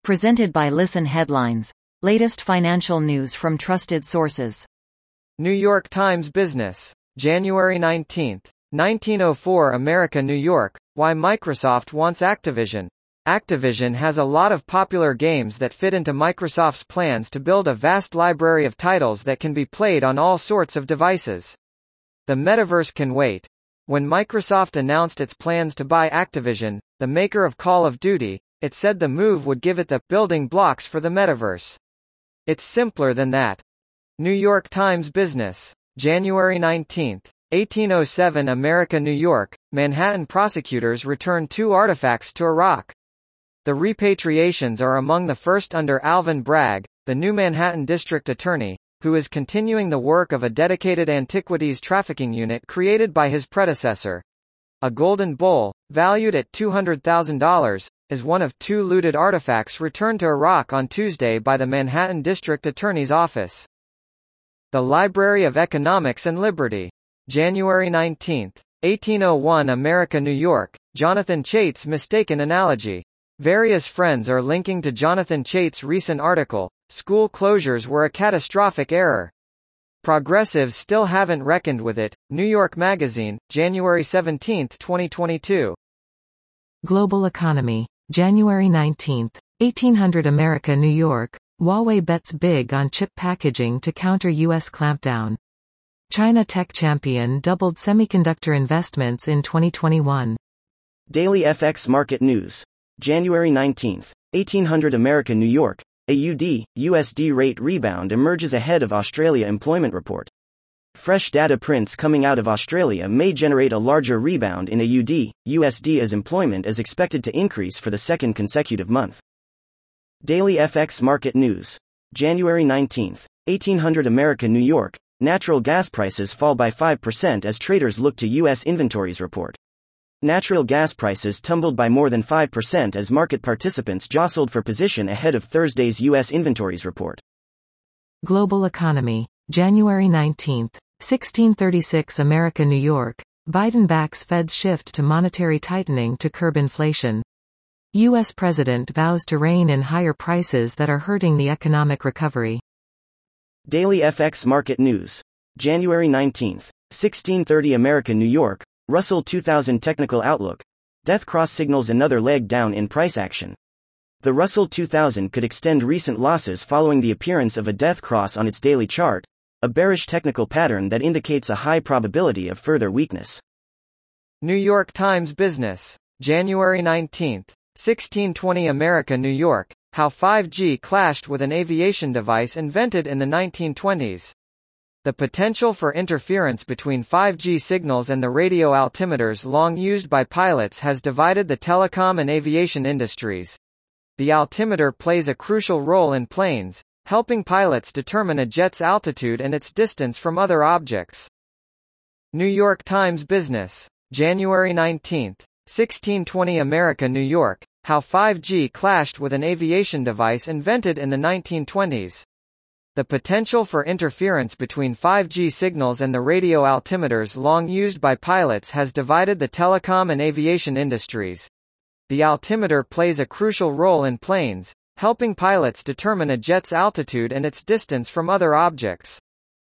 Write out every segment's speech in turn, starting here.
Presented by Listen Headlines. Latest financial news from trusted sources. New York Times Business. January 19, 1904 America, New York. Why Microsoft wants Activision. Activision has a lot of popular games that fit into Microsoft's plans to build a vast library of titles that can be played on all sorts of devices. The metaverse can wait. When Microsoft announced its plans to buy Activision, the maker of Call of Duty, it said the move would give it the building blocks for the metaverse. It's simpler than that. New York Times Business. January 19, 1807 America, New York. Manhattan prosecutors return 2 artifacts to Iraq. The repatriations are among the first under Alvin Bragg, the new Manhattan district attorney, who is continuing the work of a dedicated antiquities trafficking unit created by his predecessor. A golden bowl, valued at $200,000, is one of 2 looted artifacts returned to Iraq on Tuesday by the Manhattan District Attorney's Office. The Library of Economics and Liberty. January 19, 1801 America, New York. Jonathan Chait's mistaken analogy. Various friends are linking to Jonathan Chait's recent article, "School Closures Were a Catastrophic Error. Progressives Still Haven't Reckoned with It." New York Magazine, January 17, 2022. Global Economy. January 19, 1800 America, New York. Huawei bets big on chip packaging to counter U.S. clampdown. China tech champion doubled semiconductor investments in 2021. Daily FX Market News. January 19, 1800 America, New York. AUD/USD rate rebound emerges ahead of Australia employment report. Fresh data prints coming out of Australia may generate a larger rebound in AUD/USD as employment is expected to increase for the second consecutive month. Daily FX Market News. January 19, 1800 America, New York. Natural gas prices fall by 5% as traders look to U.S. inventories report. Natural gas prices tumbled by more than 5% as market participants jostled for position ahead of Thursday's U.S. inventories report. Global Economy. January 19, 1636 America, New York. Biden backs Fed's shift to monetary tightening to curb inflation. U.S. President vows to rein in higher prices that are hurting the economic recovery. Daily FX Market News. January 19, 1630 America, New York. Russell 2000 Technical Outlook. Death cross signals another leg down in price action. The Russell 2000 could extend recent losses following the appearance of a death cross on its daily chart, a bearish technical pattern that indicates a high probability of further weakness. New York Times Business. January 19, 1620 America, New York. How 5G clashed with an aviation device invented in the 1920s. The potential for interference between 5G signals and the radio altimeters long used by pilots has divided the telecom and aviation industries. The altimeter plays a crucial role in planes, helping pilots determine a jet's altitude and its distance from other objects. New York Times Business. January 19, 1620 America, New York. How 5G clashed with an aviation device invented in the 1920s. The potential for interference between 5G signals and the radio altimeters long used by pilots has divided the telecom and aviation industries. The altimeter plays a crucial role in planes, helping pilots determine a jet's altitude and its distance from other objects.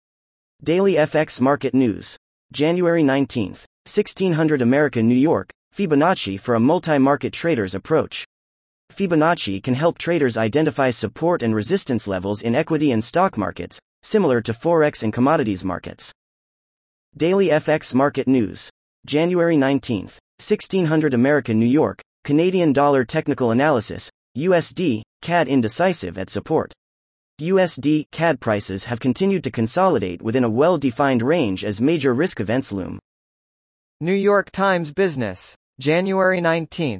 Daily FX Market News. January 19, 1600 America, New York. Fibonacci for a multi-market trader's approach. Fibonacci can help traders identify support and resistance levels in equity and stock markets, similar to Forex and commodities markets. Daily FX Market News. January 19, 1600 America, New York. Canadian dollar technical analysis. USD, CAD indecisive at support. USD, CAD prices have continued to consolidate within a well-defined range as major risk events loom. New York Times Business. January 19,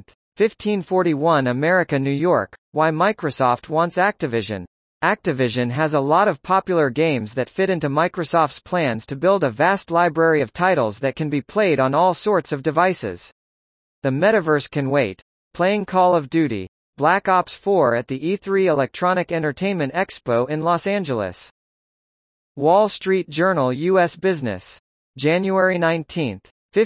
1541 America, New York. Why Microsoft wants Activision. Activision has a lot of popular games that fit into Microsoft's plans to build a vast library of titles that can be played on all sorts of devices. The metaverse can wait. Playing Call of Duty, Black Ops 4 at the E3 Electronic Entertainment Expo in Los Angeles. Wall Street Journal U.S. Business. January 19,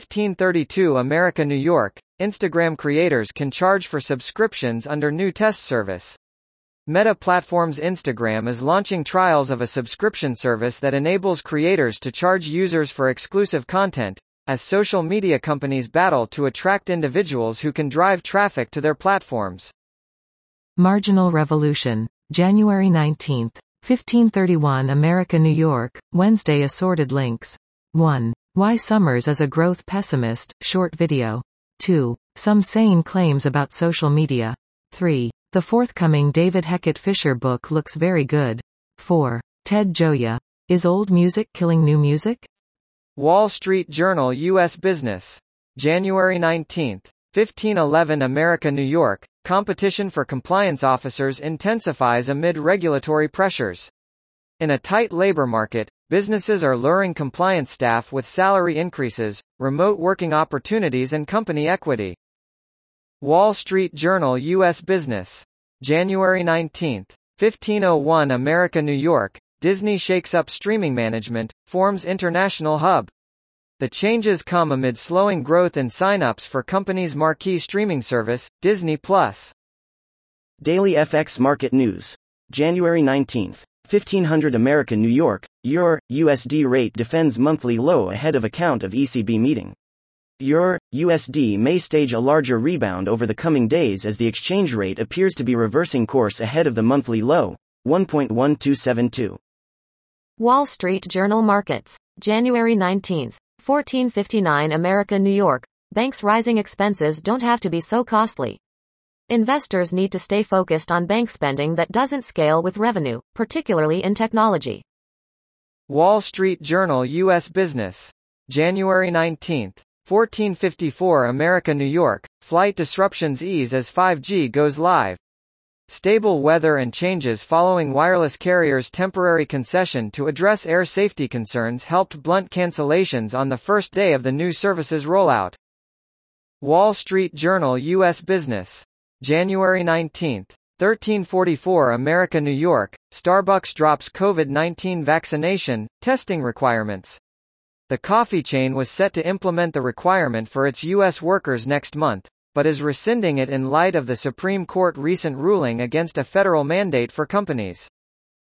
1532 America, New York. Instagram creators can charge for subscriptions under new test service. Meta Platforms Instagram is launching trials of a subscription service that enables creators to charge users for exclusive content, as social media companies battle to attract individuals who can drive traffic to their platforms. Marginal Revolution. January 19. 1531 America New York, Wednesday Assorted links. 1. Why Summers is a growth pessimist, short video. 2. Some sane claims about social media. 3. The forthcoming David Hackett Fisher book looks very good. 4. Ted Gioia. Is old music killing new music? Wall Street Journal U.S. Business. January 19. 1511 America New York, competition for compliance officers intensifies amid regulatory pressures. In a tight labor market, businesses are luring compliance staff with salary increases, remote working opportunities and company equity. Wall Street Journal U.S. Business. January 19. 1501 America New York, Disney shakes up streaming management, forms international hub. The changes come amid slowing growth in sign-ups for company's marquee streaming service, Disney+. Daily FX Market News. January 19. 1500 America New York, EUR/USD rate defends monthly low ahead of account of ECB meeting. EUR/USD may stage a larger rebound over the coming days as the exchange rate appears to be reversing course ahead of the monthly low, 1.1272. Wall Street Journal Markets. January 19. 1459 America New York, banks' rising expenses don't have to be so costly. Investors need to stay focused on bank spending that doesn't scale with revenue, particularly in technology. Wall Street Journal U.S. Business. January 19. 1454 America New York, flight disruptions ease as 5G goes live. Stable weather and changes following wireless carriers' temporary concession to address air safety concerns helped blunt cancellations on the first day of the new service's rollout. Wall Street Journal U.S. Business. January 19. 1344 America New York, Starbucks drops COVID-19 vaccination, testing requirements. The coffee chain was set to implement the requirement for its U.S. workers next month, but is rescinding it in light of the Supreme Court recent ruling against a federal mandate for companies.